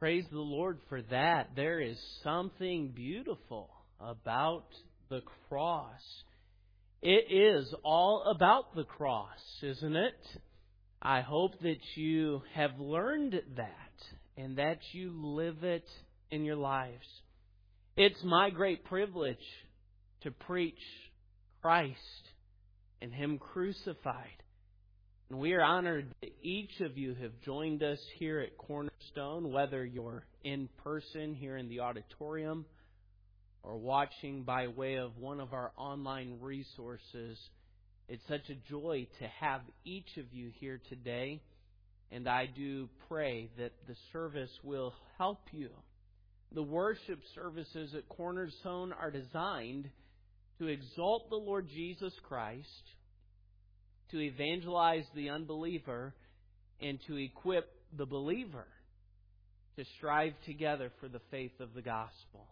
Praise the Lord for that. There is something beautiful about the cross. It is all about the cross, isn't it? I hope that you have learned that and that you live it in your lives. It's my great privilege to preach Christ and Him crucified. And we are honored that each of you have joined us here at Cornerstone, whether you're in person here in the auditorium or watching by way of one of our online resources. It's such a joy to have each of you here today, and I do pray that the service will help you. The worship services at Cornerstone are designed to exalt the Lord Jesus Christ, to evangelize the unbeliever, and to equip the believer to strive together for the faith of the gospel.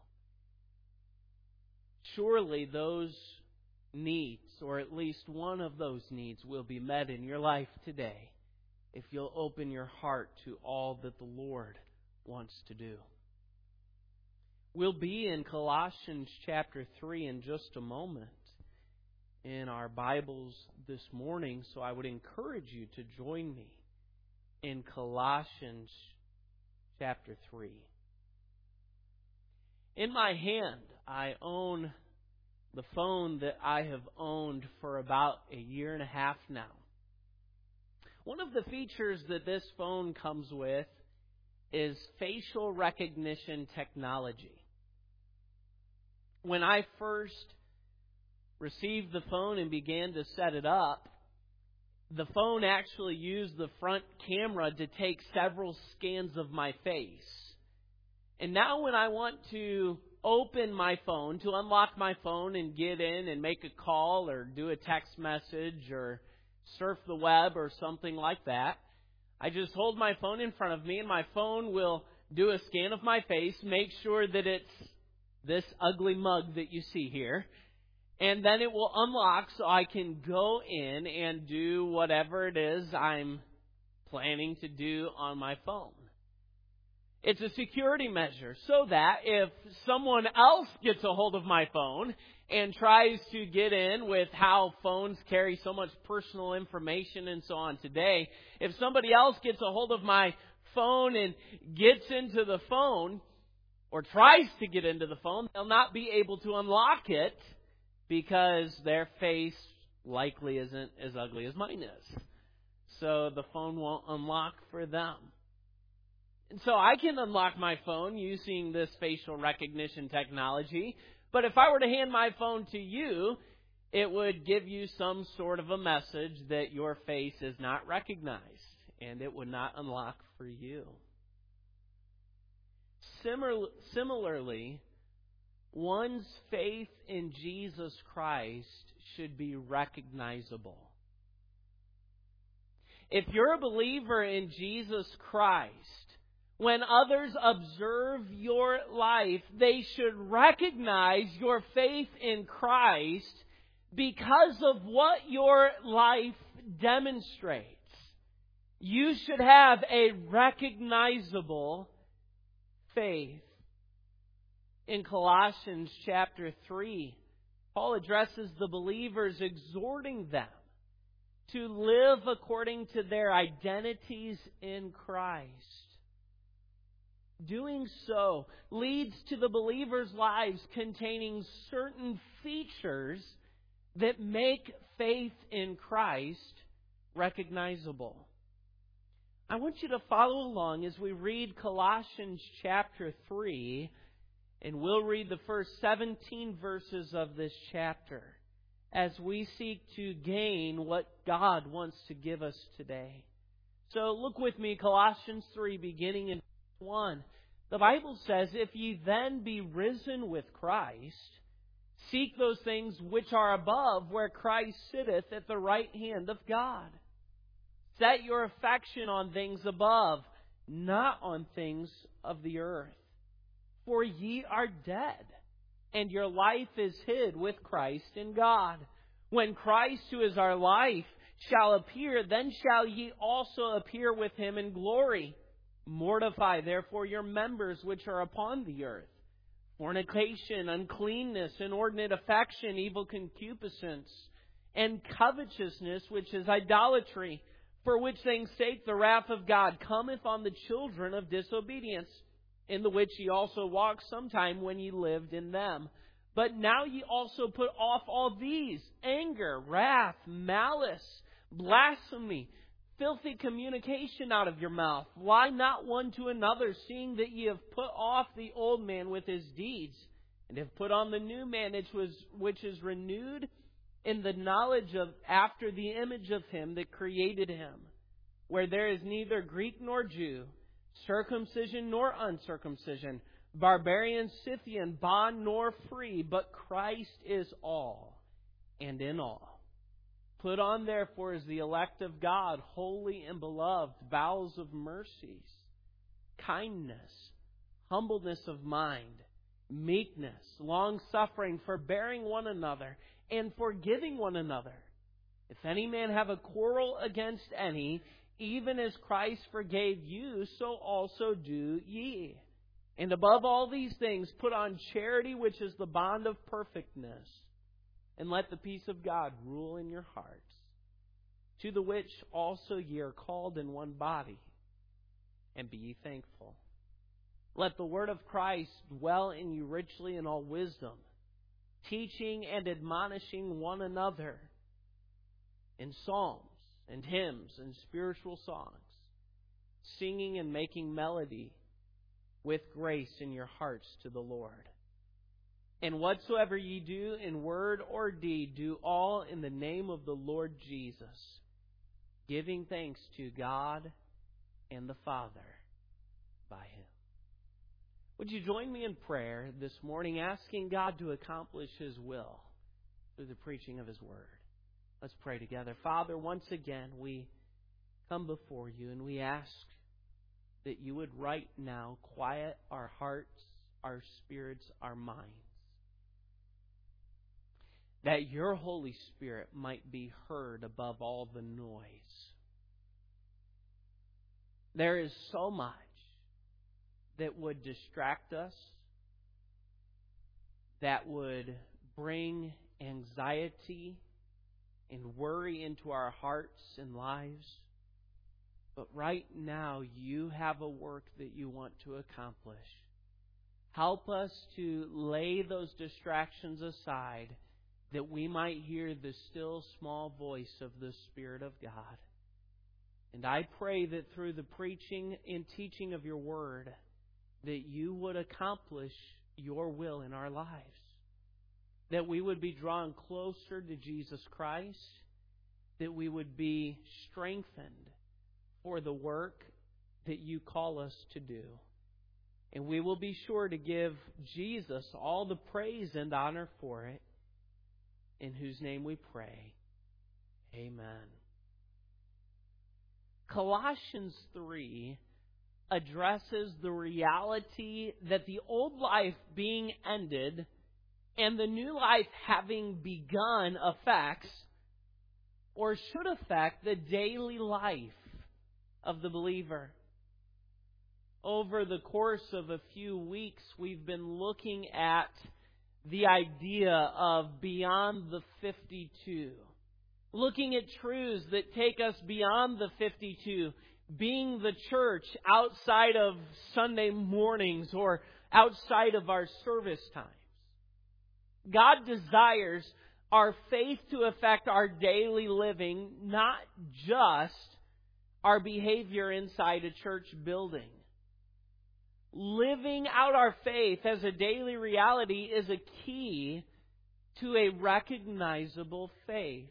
Surely those needs, or at least one of those needs, will be met in your life today if you'll open your heart to all that the Lord wants to do. We'll be in Colossians chapter 3 in just a moment in our Bibles this morning, so I would encourage you to join me in Colossians chapter 3. In my hand, I own the phone that I have owned for about a year and a half now. One of the features that this phone comes with is facial recognition technology. When I first received the phone and began to set it up, the phone actually used the front camera to take several scans of my face. And now when I want to open my phone, to unlock my phone and get in and make a call or do a text message or surf the web or something like that, I just hold my phone in front of me and my phone will do a scan of my face, make sure that it's this ugly mug that you see here, and then it will unlock so I can go in and do whatever it is I'm planning to do on my phone. It's a security measure so that if someone else gets a hold of my phone and tries to get in with how phones carry so much personal information and so on today, if somebody else gets a hold of my phone and gets into the phone or tries to get into the phone, they'll not be able to unlock it because their face likely isn't as ugly as mine is. So the phone won't unlock for them. And so I can unlock my phone using this facial recognition technology. But if I were to hand my phone to you, it would give you some sort of a message that your face is not recognized, and it would not unlock for you. Similarly, one's faith in Jesus Christ should be recognizable. If you're a believer in Jesus Christ, when others observe your life, they should recognize your faith in Christ because of what your life demonstrates. You should have a recognizable faith. In Colossians chapter 3, Paul addresses the believers, exhorting them to live according to their identities in Christ. Doing so leads to the believers' lives containing certain features that make faith in Christ recognizable. I want you to follow along as we read Colossians chapter 3, and we'll read the first 17 verses of this chapter as we seek to gain what God wants to give us today. So look with me, Colossians 3, beginning in 1. The Bible says, "If ye then be risen with Christ, seek those things which are above, where Christ sitteth at the right hand of God. Set your affection on things above, not on things of the earth. For ye are dead, and your life is hid with Christ in God. When Christ, who is our life, shall appear, then shall ye also appear with Him in glory. Mortify, therefore, your members which are upon the earth: fornication, uncleanness, inordinate affection, evil concupiscence, and covetousness, which is idolatry, for which things' sake the wrath of God cometh on the children of disobedience, in the which ye also walked sometime when ye lived in them. But now ye also put off all these: anger, wrath, malice, blasphemy, filthy communication out of your mouth. Lie not one to another, seeing that ye have put off the old man with his deeds, and have put on the new man, which is renewed in the knowledge of after the image of him that created him, where there is neither Greek nor Jew, circumcision nor uncircumcision, barbarian, Scythian, bond nor free, but Christ is all and in all. Put on, therefore, as the elect of God, holy and beloved, bowels of mercies, kindness, humbleness of mind, meekness, long-suffering, forbearing one another, and forgiving one another. If any man have a quarrel against any, even as Christ forgave you, so also do ye. And above all these things, put on charity, which is the bond of perfectness. And let the peace of God rule in your hearts, to the which also ye are called in one body, and be ye thankful. Let the word of Christ dwell in you richly in all wisdom, teaching and admonishing one another in psalms and hymns and spiritual songs, singing and making melody with grace in your hearts to the Lord. And whatsoever ye do in word or deed, do all in the name of the Lord Jesus, giving thanks to God and the Father by Him. Would you join me in prayer this morning, asking God to accomplish His will through the preaching of His Word? Let's pray together. Father, once again, we come before you and we ask that you would right now quiet our hearts, our spirits, our minds, that your Holy Spirit might be heard above all the noise. There is so much that would distract us, that would bring anxiety and worry into our hearts and lives. But right now, you have a work that you want to accomplish. Help us to lay those distractions aside, that we might hear the still small voice of the Spirit of God. And I pray that through the preaching and teaching of your word, that you would accomplish your will in our lives. That we would be drawn closer to Jesus Christ. That we would be strengthened for the work that you call us to do. And we will be sure to give Jesus all the praise and honor for it, in whose name we pray. Amen. Colossians 3 addresses the reality that the old life being ended and the new life having begun affects, or should affect, the daily life of the believer. Over the course of a few weeks, we've been looking at the idea of beyond the 52. Looking at truths that take us beyond the 52, being the church outside of Sunday mornings or outside of our service times. God desires our faith to affect our daily living, not just our behavior inside a church building. Living out our faith as a daily reality is a key to a recognizable faith.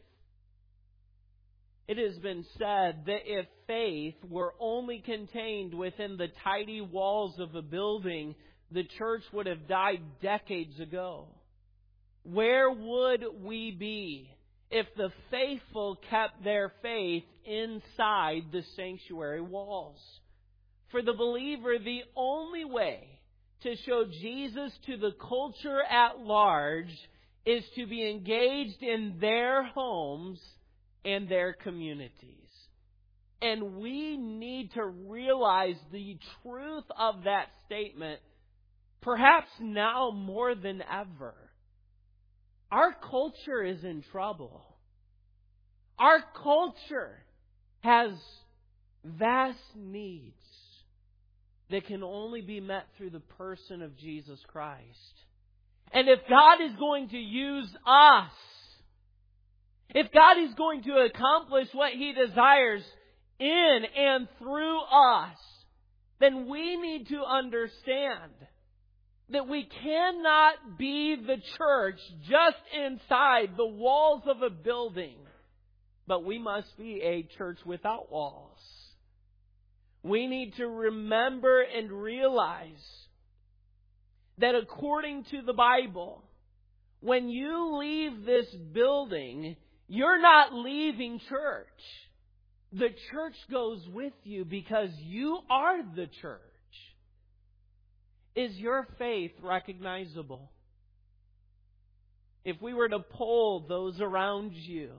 It has been said that if faith were only contained within the tidy walls of a building, the church would have died decades ago. Where would we be if the faithful kept their faith inside the sanctuary walls? For the believer, the only way to show Jesus to the culture at large is to be engaged in their homes and their communities. And we need to realize the truth of that statement, perhaps now more than ever. Our culture is in trouble. Our culture has vast needs that can only be met through the person of Jesus Christ. And if God is going to use us, if God is going to accomplish what He desires in and through us, then we need to understand that we cannot be the church just inside the walls of a building, but we must be a church without walls. We need to remember and realize that according to the Bible, when you leave this building, you're not leaving church. The church goes with you because you are the church. Is your faith recognizable? If we were to poll those around you,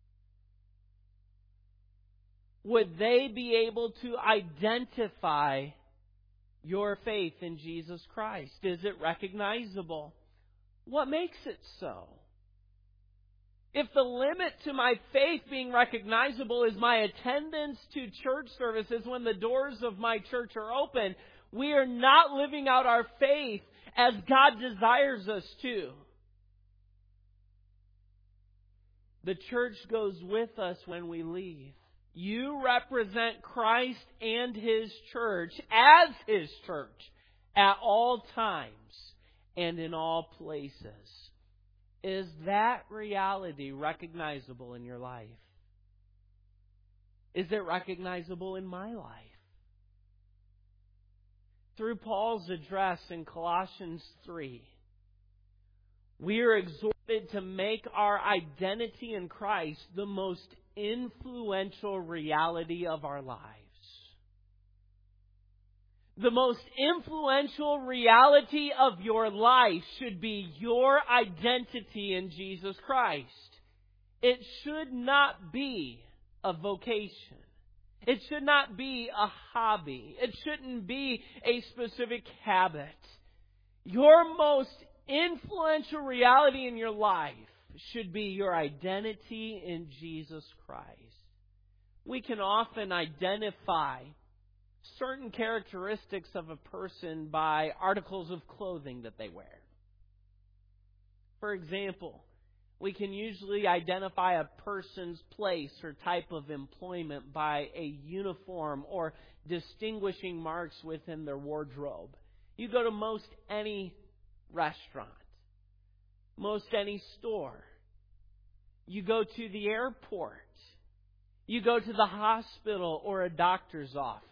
would they be able to identify your faith in Jesus Christ? Is it recognizable? What makes it so? If the limit to my faith being recognizable is my attendance to church services when the doors of my church are open, we are not living out our faith as God desires us to. The church goes with us when we leave. You represent Christ and His church as His church at all times and in all places. Is that reality recognizable in your life? Is it recognizable in my life? Through Paul's address in Colossians 3, we are exhorted to make our identity in Christ the most influential reality of our lives. The most influential reality of your life should be your identity in Jesus Christ. It should not be a vocation. It should not be a hobby. It shouldn't be a specific habit. Your most influential reality in your life should be your identity in Jesus Christ. We can often identify certain characteristics of a person by articles of clothing that they wear. For example, we can usually identify a person's place or type of employment by a uniform or distinguishing marks within their wardrobe. You go to most any restaurant, most any store. You go to the airport. You go to the hospital or a doctor's office.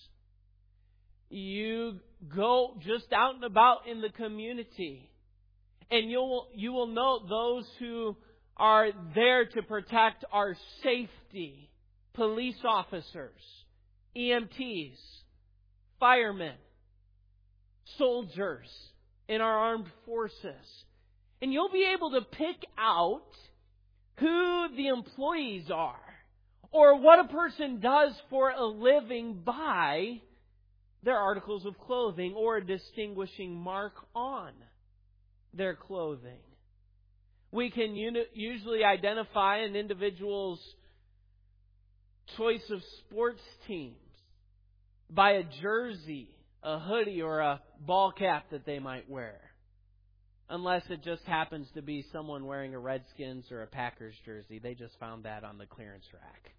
You go just out and about in the community. And you will note those who are there to protect our safety. Police officers, EMTs, firemen, soldiers in our armed forces. And you'll be able to pick out who the employees are or what a person does for a living by their articles of clothing or a distinguishing mark on their clothing. We can usually identify an individual's choice of sports teams by a jersey, a hoodie, or a ball cap that they might wear. Unless it just happens to be someone wearing a Redskins or a Packers jersey. They just found that on the clearance rack.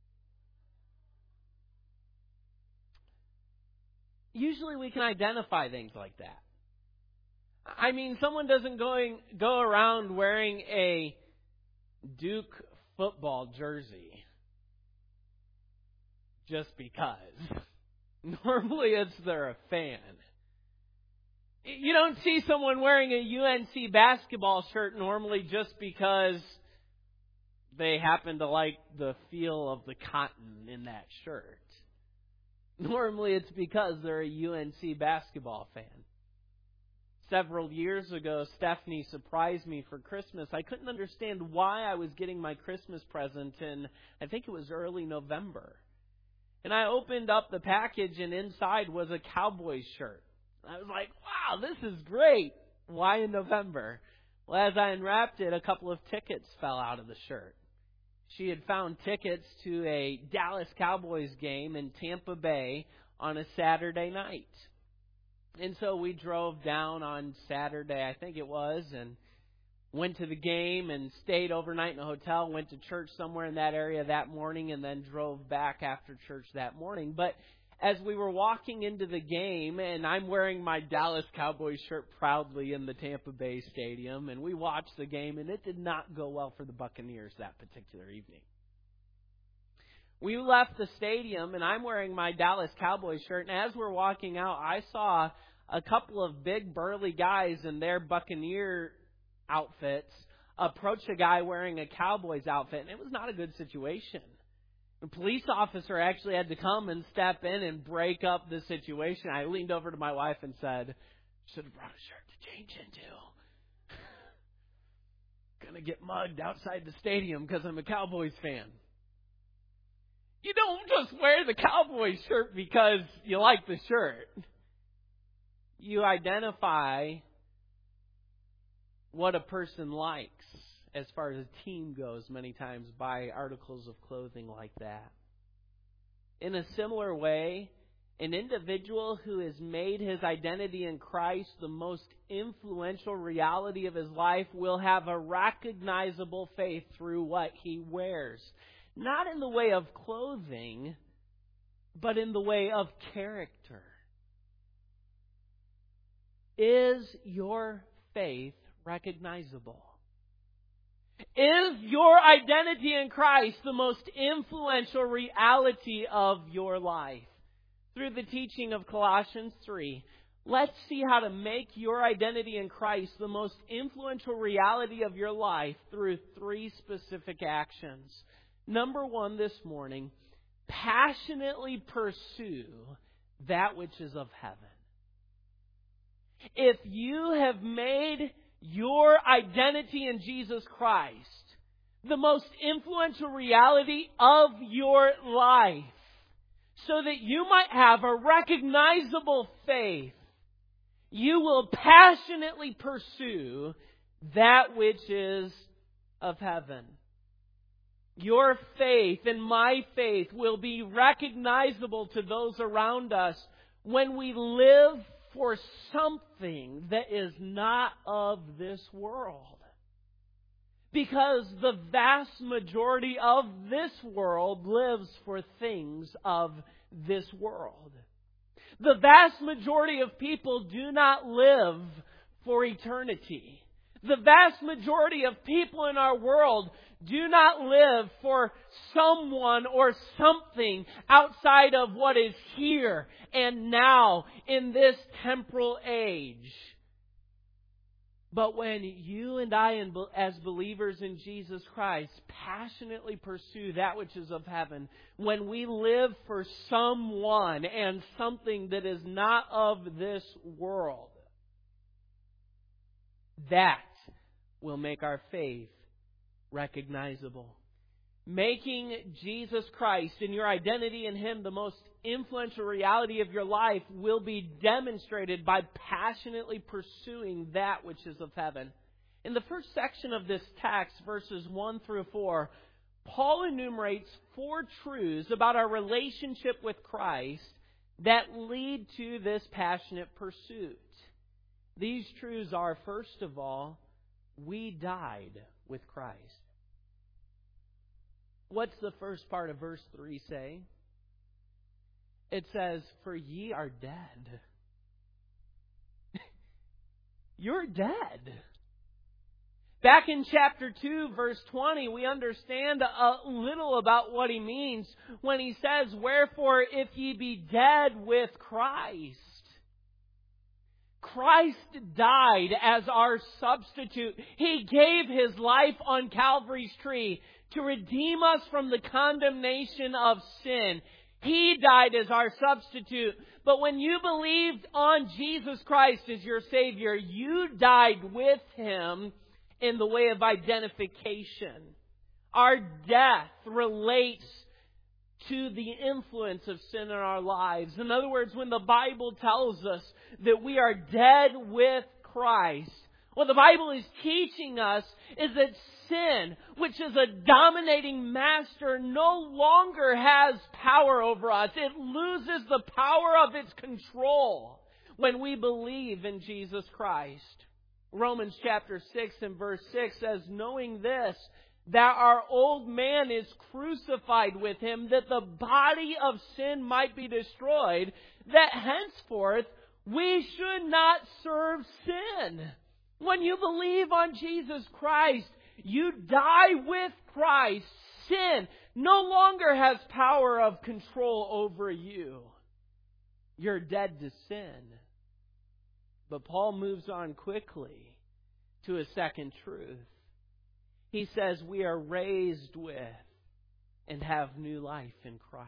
Usually we can identify things like that. I mean, someone doesn't go around wearing a Duke football jersey just because. Normally it's they're a fan. You don't see someone wearing a UNC basketball shirt normally just because they happen to like the feel of the cotton in that shirt. Normally it's because they're a UNC basketball fan. Several years ago, Stephanie surprised me for Christmas. I couldn't understand why I was getting my Christmas present in, I think it was early November. And I opened up the package, and inside was a Cowboys shirt. I was like, wow, this is great. Why in November? Well, as I unwrapped it, a couple of tickets fell out of the shirt. She had found tickets to a Dallas Cowboys game in Tampa Bay on a Saturday night. And so we drove down on Saturday, I think it was, and went to the game and stayed overnight in a hotel, went to church somewhere in that area that morning, and then drove back after church that morning. But as we were walking into the game, and I'm wearing my Dallas Cowboys shirt proudly in the Tampa Bay Stadium, and we watched the game, and it did not go well for the Buccaneers that particular evening. We left the stadium, and I'm wearing my Dallas Cowboys shirt, and as we're walking out, I saw a couple of big burly guys in their Buccaneer outfits approach a guy wearing a Cowboys outfit, and it was not a good situation. The police officer actually had to come and step in and break up the situation. I leaned over to my wife and said, should have brought a shirt to change into. Gonna get mugged outside the stadium because I'm a Cowboys fan. You don't just wear the Cowboys shirt because you like the shirt. You identify what a person likes as far as a team goes many times by articles of clothing like that. In a similar way, an individual who has made his identity in Christ the most influential reality of his life will have a recognizable faith through what he wears. Not in the way of clothing, but in the way of character. Is your faith recognizable? Is your identity in Christ the most influential reality of your life? Through the teaching of Colossians 3, let's see how to make your identity in Christ the most influential reality of your life through 3 specific actions. Number 1 this morning, passionately pursue that which is of heaven. If you have made your identity in Jesus Christ the most influential reality of your life, so that you might have a recognizable faith, you will passionately pursue that which is of heaven. Your faith and my faith will be recognizable to those around us when we live for something that is not of this world. Because the vast majority of this world lives for things of this world. The vast majority of people do not live for eternity. The vast majority of people in our world do not live for someone or something outside of what is here and now in this temporal age. But when you and I, as believers in Jesus Christ, passionately pursue that which is of heaven, when we live for someone and something that is not of this world, that will make our faith recognizable. Making Jesus Christ and your identity in Him the most influential reality of your life will be demonstrated by passionately pursuing that which is of heaven. In the first section of this text, verses 1 through 4, Paul enumerates 4 truths about our relationship with Christ that lead to this passionate pursuit. These truths are, first of all, we died with Christ. What's the first part of verse 3 say? It says, for ye are dead. You're dead. Back in chapter 2, verse 20, we understand a little about what he means when he says, wherefore, if ye be dead with Christ. Christ died as our substitute. He gave His life on Calvary's tree to redeem us from the condemnation of sin. He died as our substitute. But when you believed on Jesus Christ as your Savior, you died with Him in the way of identification. Our death relates to the influence of sin in our lives. In other words, when the Bible tells us that we are dead with Christ, what the Bible is teaching us is that sin, which is a dominating master, no longer has power over us. It loses the power of its control when we believe in Jesus Christ. Romans chapter 6 and verse 6 says, knowing this, that our old man is crucified with Him, that the body of sin might be destroyed, that henceforth we should not serve sin. When you believe on Jesus Christ, you die with Christ. Sin no longer has power of control over you. You're dead to sin. But Paul moves on quickly to a second truth. He says we are raised with and have new life in Christ.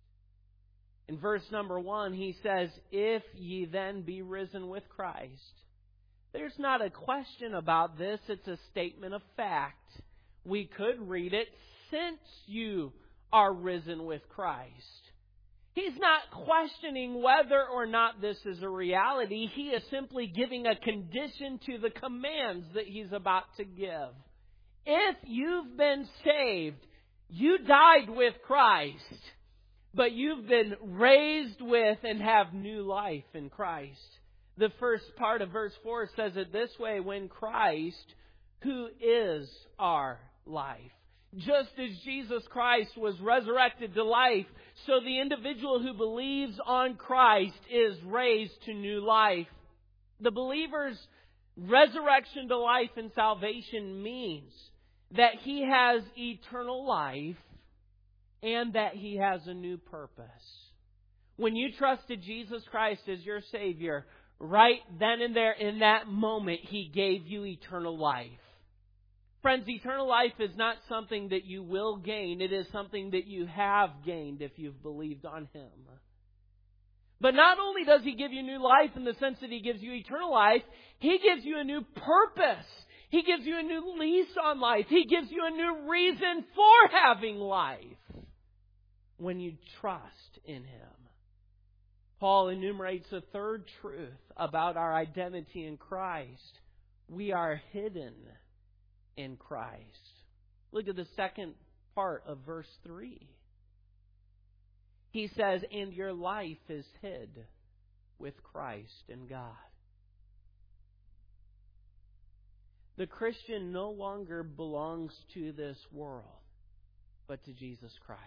In verse number 1, he says, if ye then be risen with Christ. There's not a question about this. It's a statement of fact. We could read it, since you are risen with Christ. He's not questioning whether or not this is a reality. He is simply giving a condition to the commands that he's about to give. If you've been saved, you died with Christ, but you've been raised with and have new life in Christ. The first part of verse 4 says it this way, when Christ, who is our life. Just as Jesus Christ was resurrected to life, so the individual who believes on Christ is raised to new life. The believer's resurrection to life and salvation means that he has eternal life and that he has a new purpose. When you trusted Jesus Christ as your Savior, right then and there in that moment, He gave you eternal life. Friends, eternal life is not something that you will gain. It is something that you have gained if you've believed on Him. But not only does He give you new life in the sense that He gives you eternal life, He gives you a new purpose. He gives you a new lease on life. He gives you a new reason for having life when you trust in Him. Paul enumerates a third truth about our identity in Christ. We are hidden in Christ. Look at the second part of verse 3. He says, and your life is hid with Christ in God. The Christian no longer belongs to this world, but to Jesus Christ.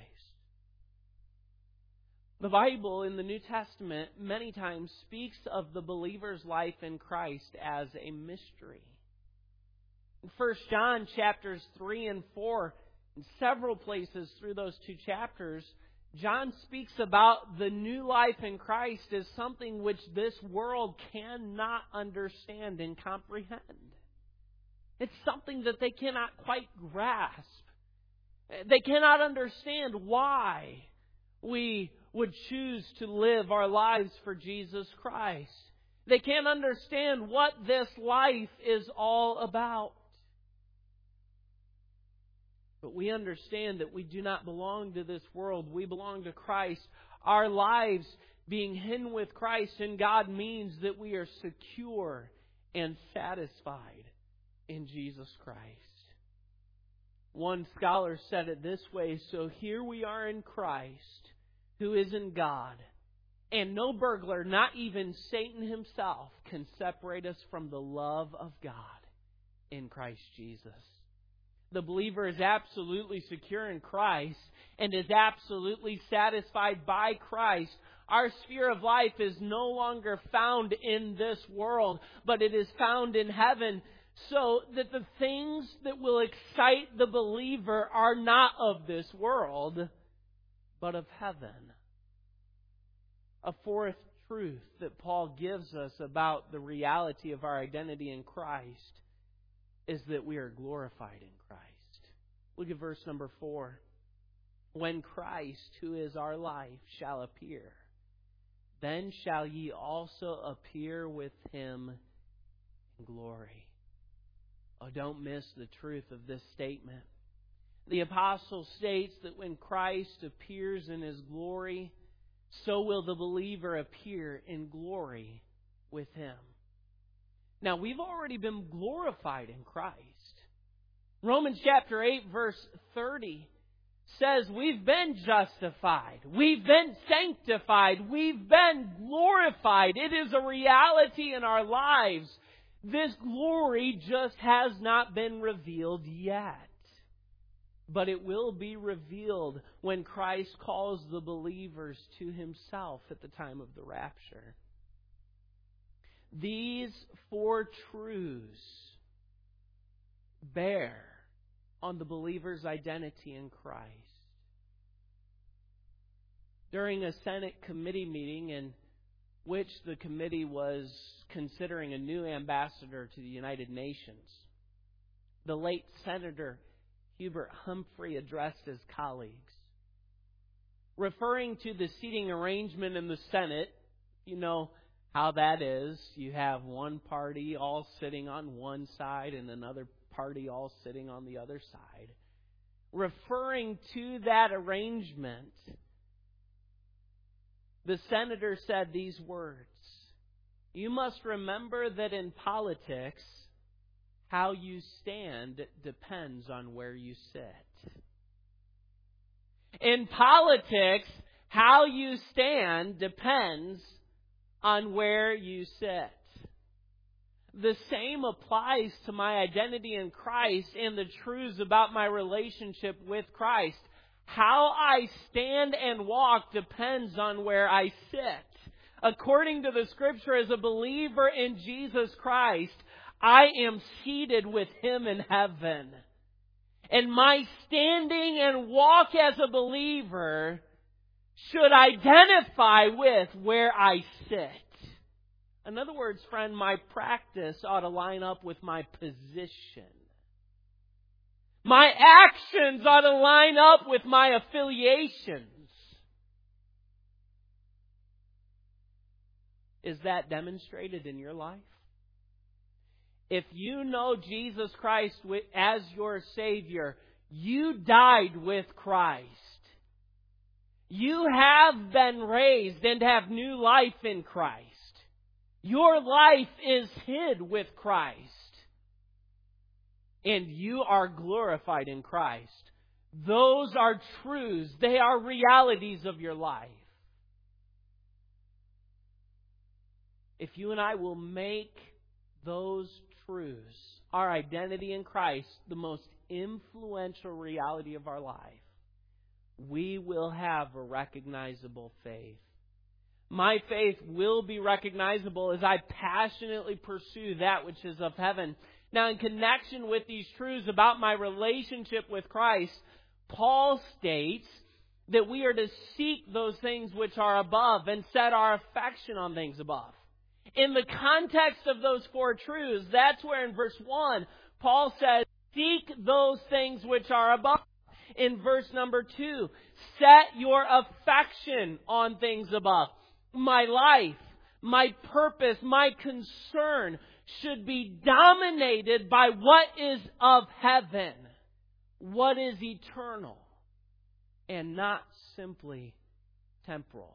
The Bible in the New Testament many times speaks of the believer's life in Christ as a mystery. In 1 John chapters 3 and 4, in several places through those two chapters, John speaks about the new life in Christ as something which this world cannot understand and comprehend. It's something that they cannot quite grasp. They cannot understand why we would choose to live our lives for Jesus Christ. They can't understand what this life is all about. But we understand that we do not belong to this world. We belong to Christ. Our lives being hidden with Christ in God means that we are secure and satisfied in Jesus Christ. One scholar said it this way, so here we are in Christ, who is in God, and no burglar, not even Satan himself, can separate us from the love of God in Christ Jesus. The believer is absolutely secure in Christ and is absolutely satisfied by Christ. Our sphere of life is no longer found in this world, but it is found in heaven, so that the things that will excite the believer are not of this world, but of heaven. A fourth truth that Paul gives us about the reality of our identity in Christ is that we are glorified in Christ. Look at verse number 4. When Christ, who is our life, shall appear, then shall ye also appear with Him in glory. Oh, don't miss the truth of this statement. The apostle states that when Christ appears in His glory, so will the believer appear in glory with Him. Now, we've already been glorified in Christ. Romans chapter 8, verse 30 says we've been justified. We've been sanctified. We've been glorified. It is a reality in our lives. This glory just has not been revealed yet. But it will be revealed when Christ calls the believers to Himself at the time of the rapture. These four truths bear on the believer's identity in Christ. During a Senate committee meeting in which the committee was considering a new ambassador to the United Nations, the late Senator Hubert Humphrey addressed his colleagues. Referring to the seating arrangement in the Senate, you know how that is. You have one party all sitting on one side and another party all sitting on the other side. Referring to that arrangement, the senator said these words: "You must remember that in politics, how you stand depends on where you sit." In politics, how you stand depends on where you sit. The same applies to my identity in Christ and the truths about my relationship with Christ. How I stand and walk depends on where I sit. According to the Scripture, as a believer in Jesus Christ, I am seated with Him in heaven. And my standing and walk as a believer should identify with where I sit. In other words, friend, my practice ought to line up with my position. My actions ought to line up with my affiliations. Is that demonstrated in your life? If you know Jesus Christ as your Savior, you died with Christ. You have been raised and have new life in Christ. Your life is hid with Christ. And you are glorified in Christ. Those are truths. They are realities of your life. If you and I will make those truths, our identity in Christ, the most influential reality of our life, we will have a recognizable faith. My faith will be recognizable as I passionately pursue that which is of heaven. Now, in connection with these truths about my relationship with Christ, Paul states that we are to seek those things which are above and set our affection on things above. In the context of those four truths, that's where in verse 1, Paul says, seek those things which are above. In verse number 2, set your affection on things above. My life, my purpose, my concern should be dominated by what is of heaven, what is eternal, and not simply temporal.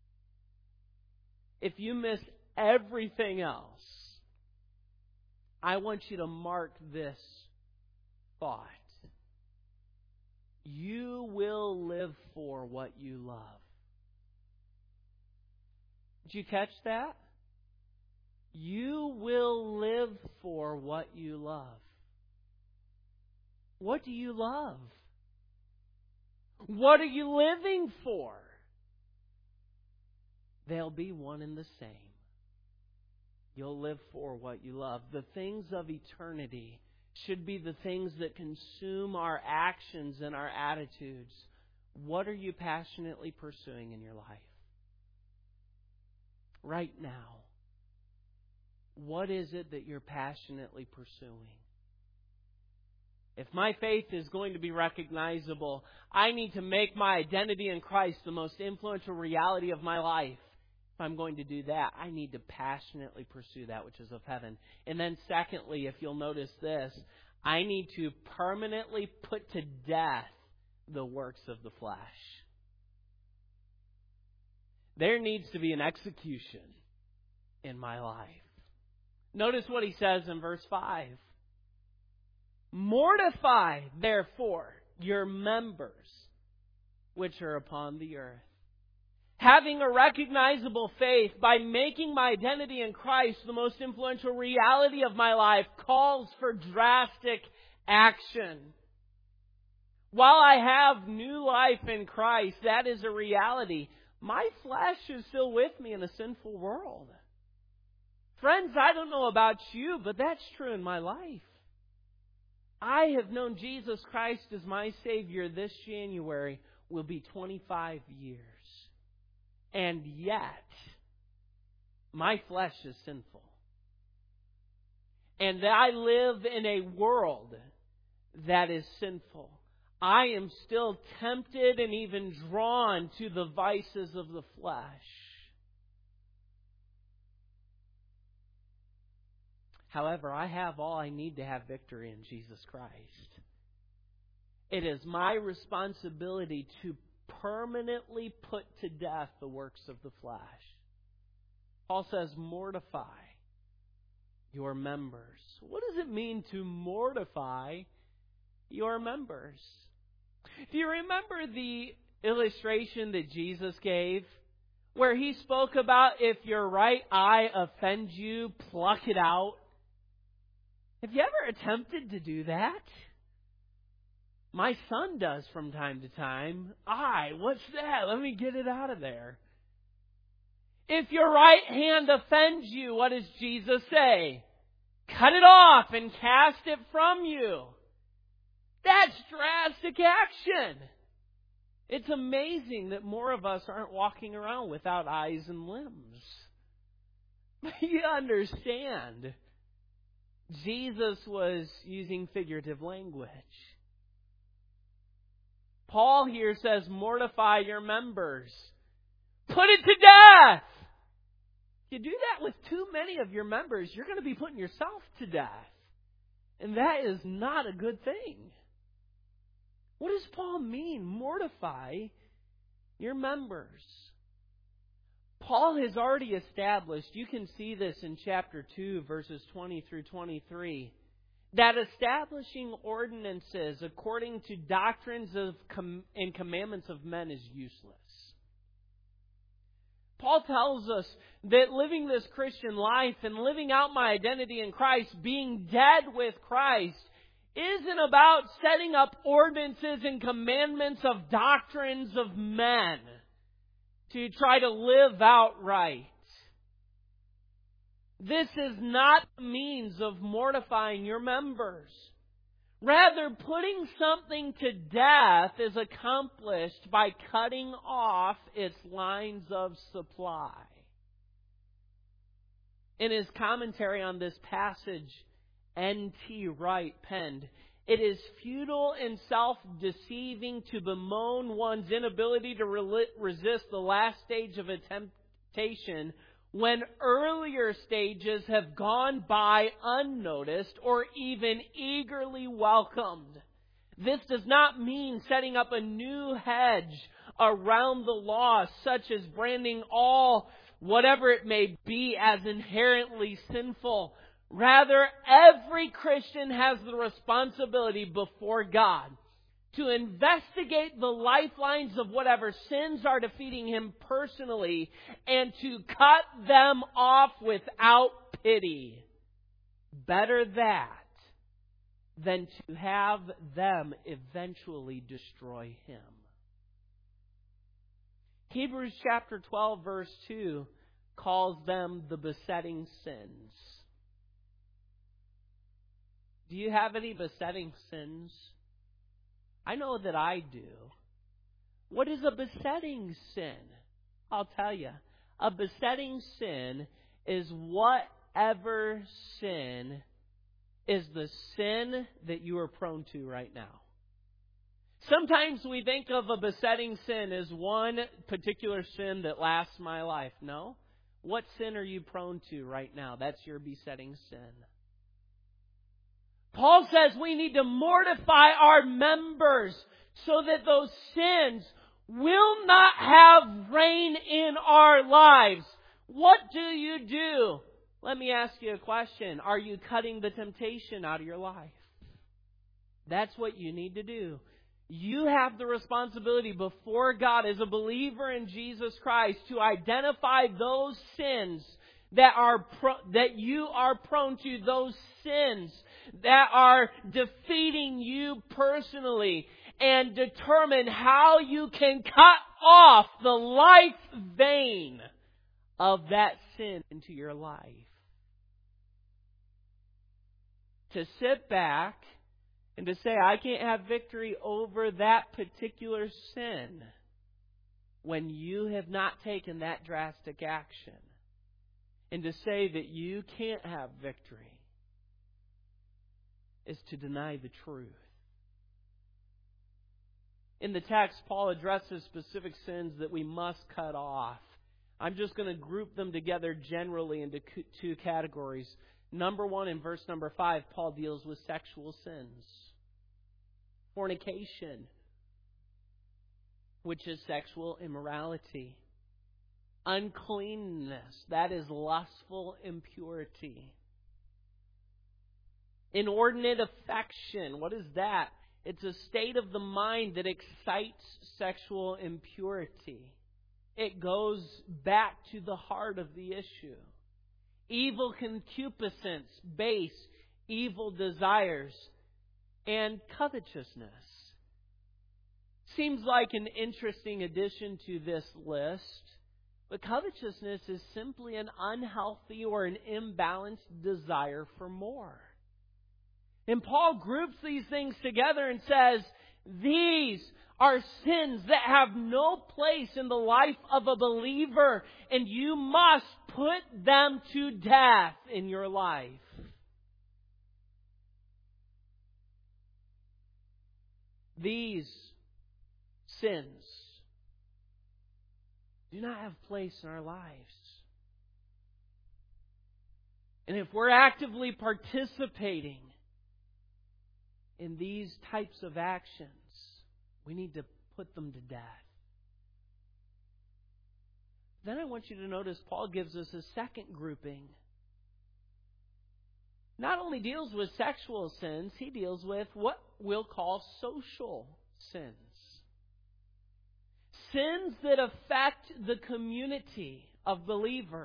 If you miss everything else, I want you to mark this thought. You will live for what you love. Did you catch that? You will live for what you love. What do you love? What are you living for? They'll be one and the same. You'll live for what you love. The things of eternity should be the things that consume our actions and our attitudes. What are you passionately pursuing in your life? Right now, what is it that you're passionately pursuing? If my faith is going to be recognizable, I need to make my identity in Christ the most influential reality of my life. If I'm going to do that, I need to passionately pursue that which is of heaven. And then secondly, if you'll notice this, I need to permanently put to death the works of the flesh. There needs to be an execution in my life. Notice what he says in verse 5. Mortify, therefore, your members which are upon the earth. Having a recognizable faith by making my identity in Christ the most influential reality of my life calls for drastic action. While I have new life in Christ, that is a reality. My flesh is still with me in a sinful world. Friends, I don't know about you, but that's true in my life. I have known Jesus Christ as my Savior. This January will be 25 years. And yet, my flesh is sinful. And I live in a world that is sinful. I am still tempted and even drawn to the vices of the flesh. However, I have all I need to have victory in Jesus Christ. It is my responsibility to permanently put to death the works of the flesh. Paul says, mortify your members. What does it mean to mortify your members? Do you remember the illustration that Jesus gave where he spoke about if your right eye offends you, pluck it out? Have you ever attempted to do that? My son does from time to time. What's that? Let me get it out of there. If your right hand offends you, what does Jesus say? Cut it off and cast it from you. That's drastic action. It's amazing that more of us aren't walking around without eyes and limbs. You understand, Jesus was using figurative language. Paul here says, mortify your members. Put it to death. If you do that with too many of your members, you're going to be putting yourself to death. And that is not a good thing. What does Paul mean? Mortify your members. Paul has already established, you can see this in chapter 2, verses 20 through 23, that establishing ordinances according to doctrines and commandments of men is useless. Paul tells us that living this Christian life and living out my identity in Christ, being dead with Christ, isn't about setting up ordinances and commandments of doctrines of men to try to live out right. This is not a means of mortifying your members. Rather, putting something to death is accomplished by cutting off its lines of supply. In his commentary on this passage, N.T. Wright penned, "It is futile and self-deceiving to bemoan one's inability to resist the last stage of a temptation when earlier stages have gone by unnoticed or even eagerly welcomed. This does not mean setting up a new hedge around the law, such as branding all, whatever it may be, as inherently sinful. Rather, every Christian has the responsibility before God to investigate the lifelines of whatever sins are defeating him personally and to cut them off without pity. Better that than to have them eventually destroy him." Hebrews chapter 12 verse 2 calls them the besetting sins. Do you have any besetting sins? I know that I do. What is a besetting sin? I'll tell you. A besetting sin is whatever sin is the sin that you are prone to right now. Sometimes we think of a besetting sin as one particular sin that lasts my life. No. What sin are you prone to right now? That's your besetting sin. Paul says we need to mortify our members so that those sins will not have reign in our lives. What do? Let me ask you a question. Are you cutting the temptation out of your life? That's what you need to do. You have the responsibility before God as a believer in Jesus Christ to identify those sins that you are prone to, those sins that are defeating you personally, and determine how you can cut off the life vein of that sin into your life. To sit back and to say, I can't have victory over that particular sin when you have not taken that drastic action. And to say that you can't have victory is to deny the truth. In the text, Paul addresses specific sins that we must cut off. I'm just going to group them together generally into two categories. Number one, in verse number 5, Paul deals with sexual sins. Fornication, which is sexual immorality. Uncleanness, that is lustful impurity. Inordinate affection, what is that? It's a state of the mind that excites sexual impurity. It goes back to the heart of the issue. Evil concupiscence, base, evil desires, and covetousness. Seems like an interesting addition to this list, but covetousness is simply an unhealthy or an imbalanced desire for more. And Paul groups these things together and says, these are sins that have no place in the life of a believer, and you must put them to death in your life. These sins do not have place in our lives. And if we're actively participating in these types of actions, we need to put them to death. Then I want you to notice Paul gives us a second grouping. Not only deals with sexual sins, he deals with what we'll call social sins. Sins that affect the community of believers.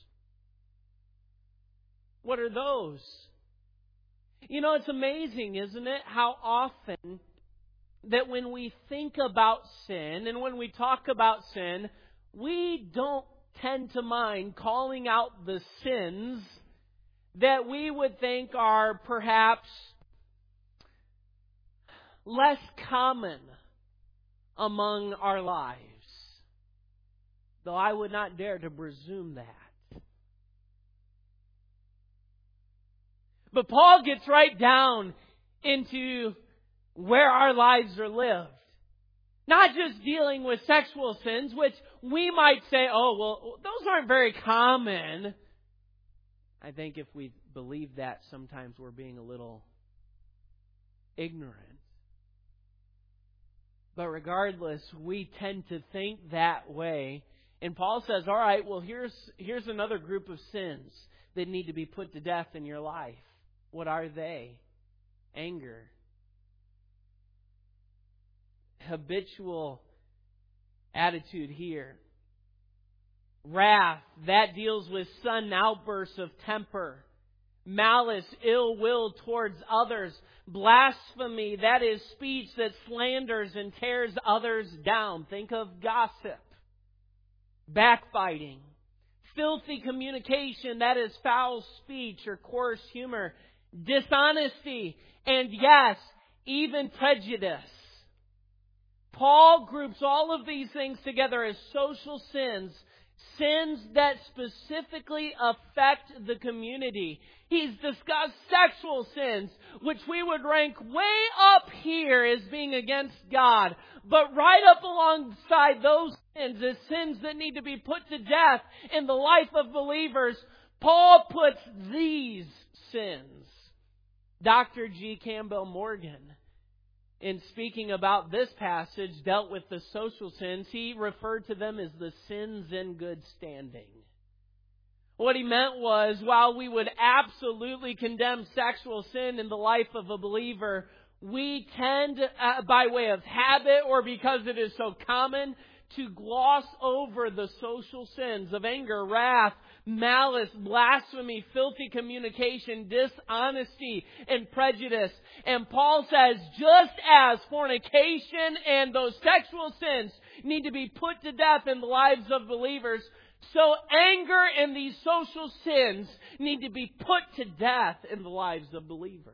What are those? You know, it's amazing, isn't it, how often that when we think about sin and when we talk about sin, we don't tend to mind calling out the sins that we would think are perhaps less common among our lives. Though I would not dare to presume that. But Paul gets right down into where our lives are lived. Not just dealing with sexual sins, which we might say, oh, well, those aren't very common. I think if we believe that, sometimes we're being a little ignorant. But regardless, we tend to think that way. And Paul says, all right, well, here's another group of sins that need to be put to death in your life. What are they? Anger. Habitual attitude here. Wrath, that deals with sudden outbursts of temper. Malice, ill will towards others. Blasphemy, that is speech that slanders and tears others down. Think of gossip. Backbiting. Filthy communication, that is foul speech or coarse humor. Dishonesty, and yes, even prejudice. Paul groups all of these things together as social sins, sins that specifically affect the community. He's discussed sexual sins, which we would rank way up here as being against God. But right up alongside those sins, as sins that need to be put to death in the life of believers, Paul puts these sins. Dr. G. Campbell Morgan, in speaking about this passage, dealt with the social sins. He referred to them as the sins in good standing. What he meant was, while we would absolutely condemn sexual sin in the life of a believer, we tend, by way of habit or because it is so common, to gloss over the social sins of anger, wrath, malice, blasphemy, filthy communication, dishonesty, and prejudice. And Paul says, just as fornication and those sexual sins need to be put to death in the lives of believers, so anger and these social sins need to be put to death in the lives of believers.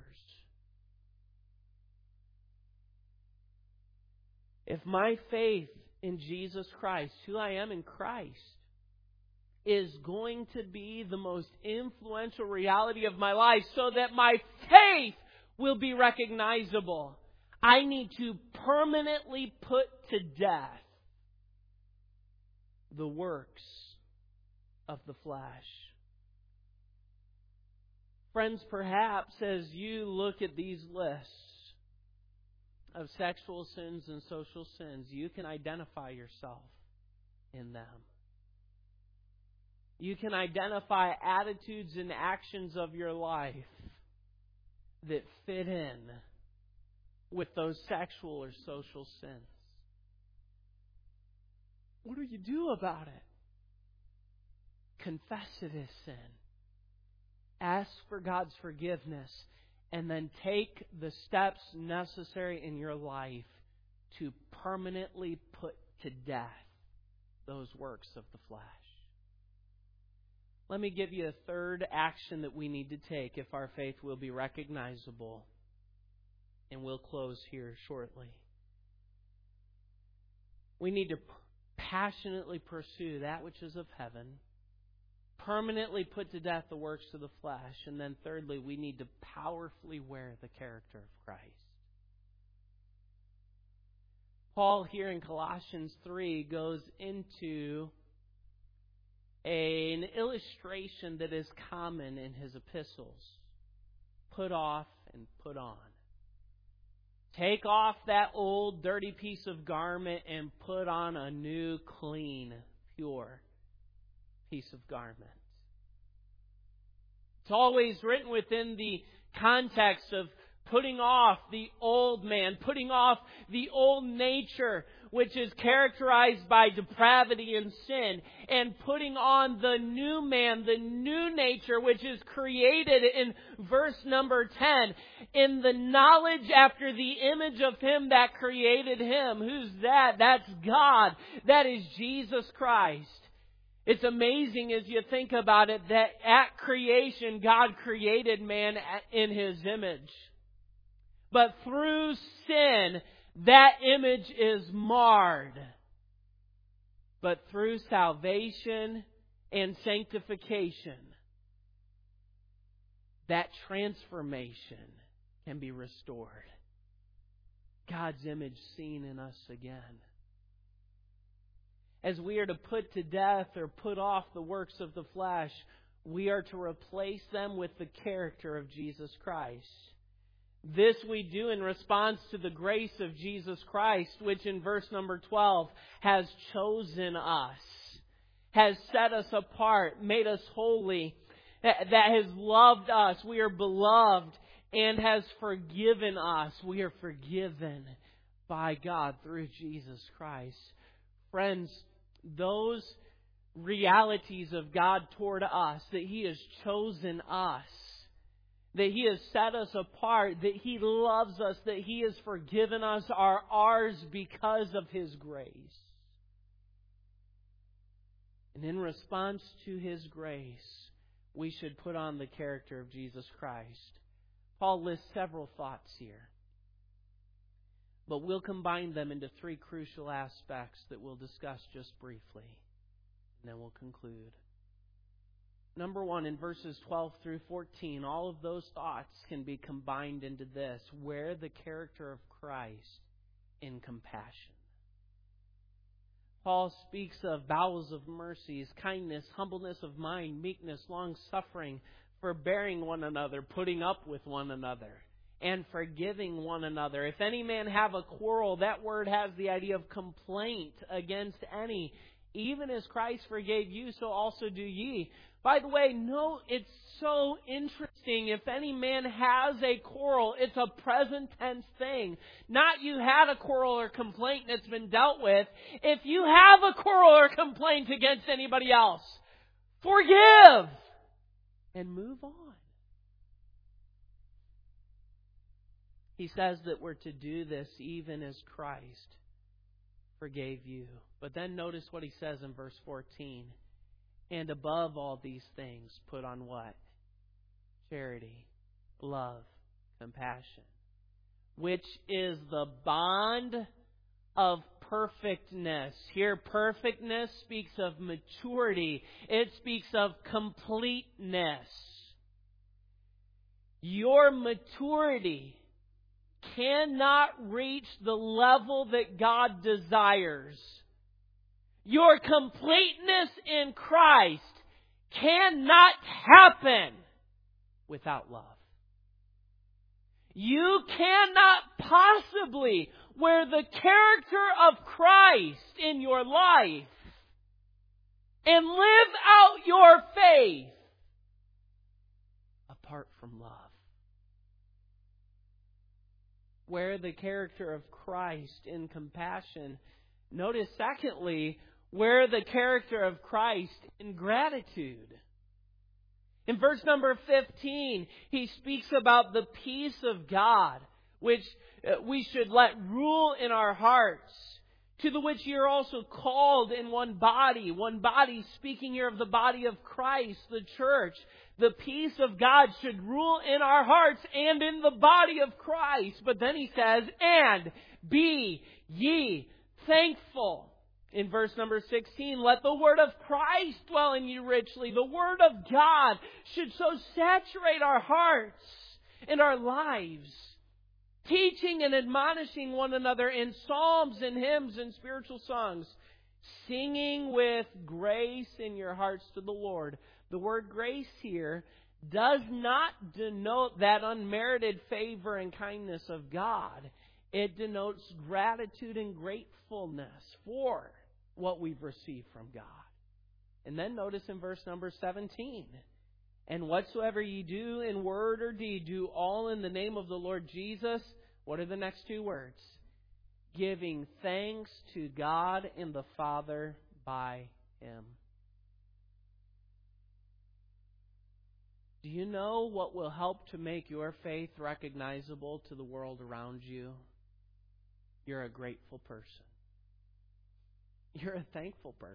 If my faith in Jesus Christ, who I am in Christ, is going to be the most influential reality of my life so that my faith will be recognizable, I need to permanently put to death the works of the flesh. Friends, perhaps as you look at these lists of sexual sins and social sins, you can identify yourself in them. You can identify attitudes and actions of your life that fit in with those sexual or social sins. What do you do about it? Confess it as sin. Ask for God's forgiveness. And then take the steps necessary in your life to permanently put to death those works of the flesh. Let me give you a third action that we need to take if our faith will be recognizable. And we'll close here shortly. We need to passionately pursue that which is of heaven. Permanently put to death the works of the flesh. And then thirdly, we need to powerfully wear the character of Christ. Paul here in Colossians 3 goes into an illustration that is common in his epistles. Put off and put on. Take off that old dirty piece of garment and put on a new, clean, pure piece of garment. It's always written within the context of putting off the old man, putting off the old nature, which is characterized by depravity and sin, and putting on the new man, the new nature, which is created in verse number 10, in the knowledge after the image of Him that created him. Who's that? That's God. That is Jesus Christ. It's amazing as you think about it that at creation, God created man in His image. But through sin, that image is marred. But through salvation and sanctification, that transformation can be restored. God's image seen in us again. As we are to put to death or put off the works of the flesh, we are to replace them with the character of Jesus Christ. This we do in response to the grace of Jesus Christ, which in verse number 12 has chosen us, has set us apart, made us holy, that has loved us. We are beloved and has forgiven us. We are forgiven by God through Jesus Christ. Friends, those realities of God toward us, that He has chosen us, that He has set us apart, that He loves us, that He has forgiven us, are ours because of His grace. And in response to His grace, we should put on the character of Jesus Christ. Paul lists several thoughts here, but we'll combine them into three crucial aspects that we'll discuss just briefly, and then we'll conclude. Number one, in verses 12 through 14, all of those thoughts can be combined into this: wear the character of Christ in compassion. Paul speaks of bowels of mercies, kindness, humbleness of mind, meekness, long-suffering, forbearing one another, putting up with one another, and forgiving one another. If any man have a quarrel, that word has the idea of complaint against any. Even as Christ forgave you, so also do ye. By the way, no, it's so interesting. If any man has a quarrel, it's a present tense thing. Not you had a quarrel or complaint that's been dealt with. If you have a quarrel or complaint against anybody else, forgive and move on. He says that we're to do this even as Christ forgave you. But then notice what he says in verse 14. And above all these things, put on what? Charity, love, compassion, which is the bond of perfectness. Here, perfectness speaks of maturity. It speaks of completeness. Your maturity cannot reach the level that God desires. Your completeness in Christ cannot happen without love. You cannot possibly wear the character of Christ in your life and live out your faith apart from love. Wear the character of Christ in compassion. Notice, secondly, wear the character of Christ in gratitude. In verse number 15, he speaks about the peace of God, which we should let rule in our hearts, to the which you are also called in one body. One body, speaking here of the body of Christ, the church. The peace of God should rule in our hearts and in the body of Christ. But then he says, and be ye thankful. In verse number 16, let the word of Christ dwell in you richly. The word of God should so saturate our hearts and our lives, teaching and admonishing one another in psalms and hymns and spiritual songs, singing with grace in your hearts to the Lord. The word grace here does not denote that unmerited favor and kindness of God. It denotes gratitude and gratefulness for what we've received from God. And then notice in verse number 17, and whatsoever ye do in word or deed, do all in the name of the Lord Jesus. What are the next two words? Giving thanks to God and the Father by Him. Do you know what will help to make your faith recognizable to the world around you? You're a grateful person. You're a thankful person.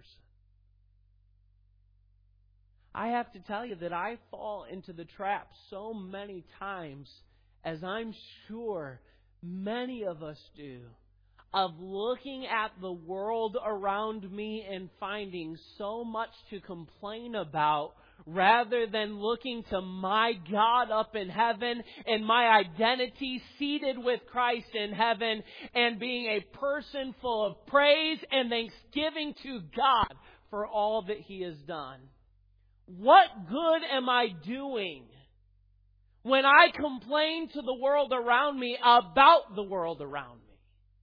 I have to tell you that I fall into the trap so many times, as I'm sure many of us do, of looking at the world around me and finding so much to complain about, rather than looking to my God up in heaven and my identity seated with Christ in heaven and being a person full of praise and thanksgiving to God for all that He has done. What good am I doing when I complain to the world around me about the world around me?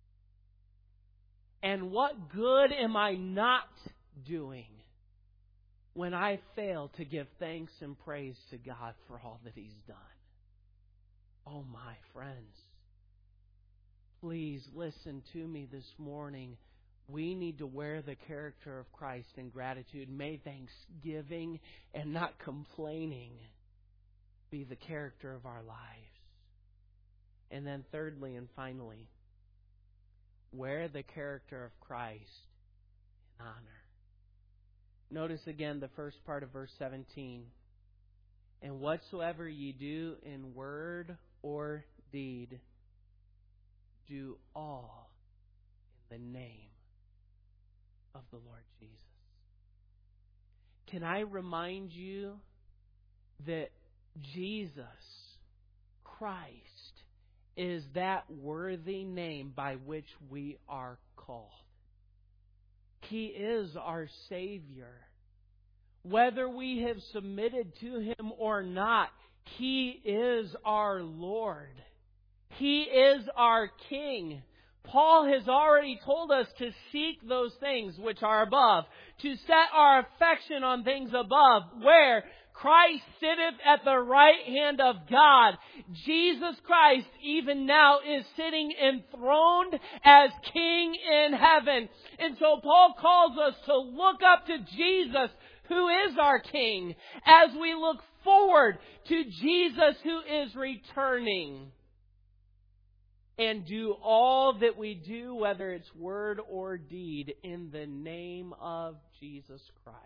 And what good am I not doing when I fail to give thanks and praise to God for all that He's done? Oh, my friends, please listen to me this morning. We need to wear the character of Christ in gratitude. May thanksgiving and not complaining be the character of our lives. And then thirdly and finally, wear the character of Christ in honor. Notice again the first part of verse 17. And whatsoever ye do in word or deed, do all in the name of the Lord Jesus. Can I remind you that Jesus Christ is that worthy name by which we are called? He is our Savior. Whether we have submitted to Him or not, He is our Lord. He is our King. Paul has already told us to seek those things which are above, to set our affection on things above, where Christ sitteth at the right hand of God. Jesus Christ even now is sitting enthroned as King in heaven. And so Paul calls us to look up to Jesus, who is our King, as we look forward to Jesus who is returning. And do all that we do, whether it's word or deed, in the name of Jesus Christ.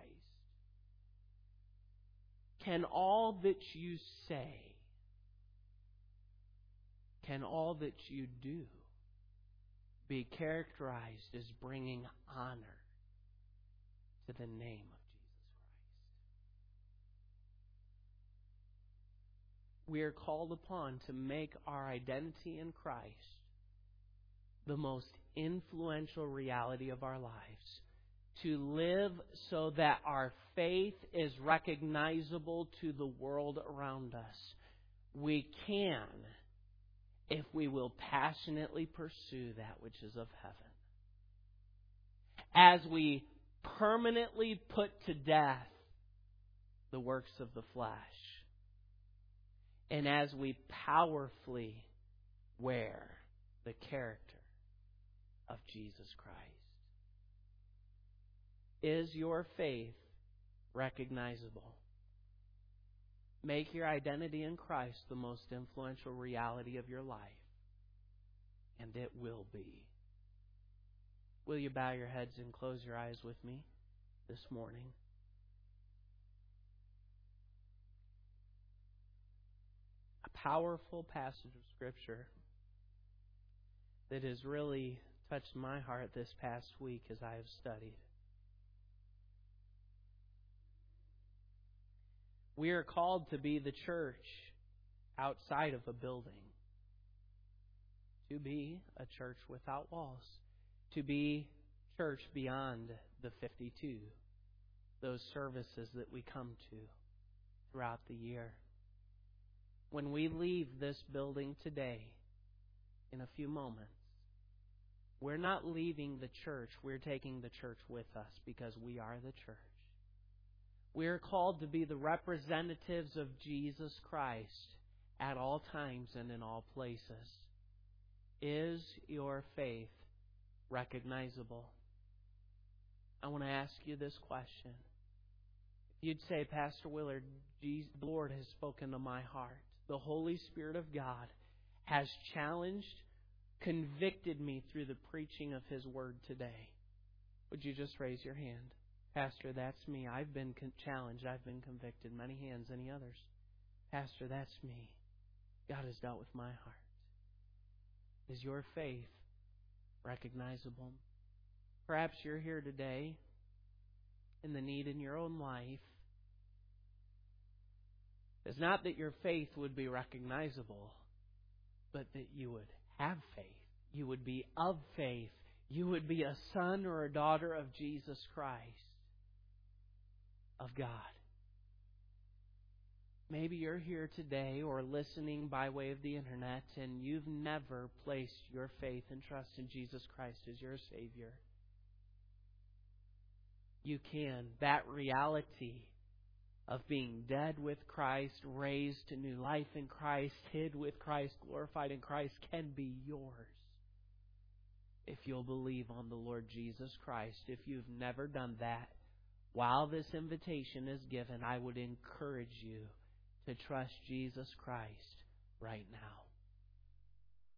Can all that you say, can all that you do be characterized as bringing honor to the name of Jesus Christ? We are called upon to make our identity in Christ the most influential reality of our lives. To live so that our faith is recognizable to the world around us. We can, if we will passionately pursue that which is of heaven. As we permanently put to death the works of the flesh. And as we powerfully wear the character of Jesus Christ. Is your faith recognizable? Make your identity in Christ the most influential reality of your life. And it will be. Will you bow your heads and close your eyes with me this morning? A powerful passage of Scripture that has really touched my heart this past week as I have studied. We are called to be the church outside of a building. To be a church without walls. To be church beyond the 52. Those services that we come to throughout the year. When we leave this building today, in a few moments, we're not leaving the church. We're taking the church with us because we are the church. We are called to be the representatives of Jesus Christ at all times and in all places. Is your faith recognizable? I want to ask you this question. If you'd say, Pastor Willard, the Lord has spoken to my heart. The Holy Spirit of God has challenged, convicted me through the preaching of His Word today. Would you just raise your hand? Pastor, that's me. I've been challenged. I've been convicted. Many hands, any others? Pastor, that's me. God has dealt with my heart. Is your faith recognizable? Perhaps you're here today in the need in your own life. It's not that your faith would be recognizable, but that you would have faith. You would be of faith. You would be a son or a daughter of Jesus Christ. Of God. Maybe you're here today or listening by way of the internet and you've never placed your faith and trust in Jesus Christ as your Savior. You can. That reality of being dead with Christ, raised to new life in Christ, hid with Christ, glorified in Christ, can be yours if you'll believe on the Lord Jesus Christ. If you've never done that, while this invitation is given, I would encourage you to trust Jesus Christ right now.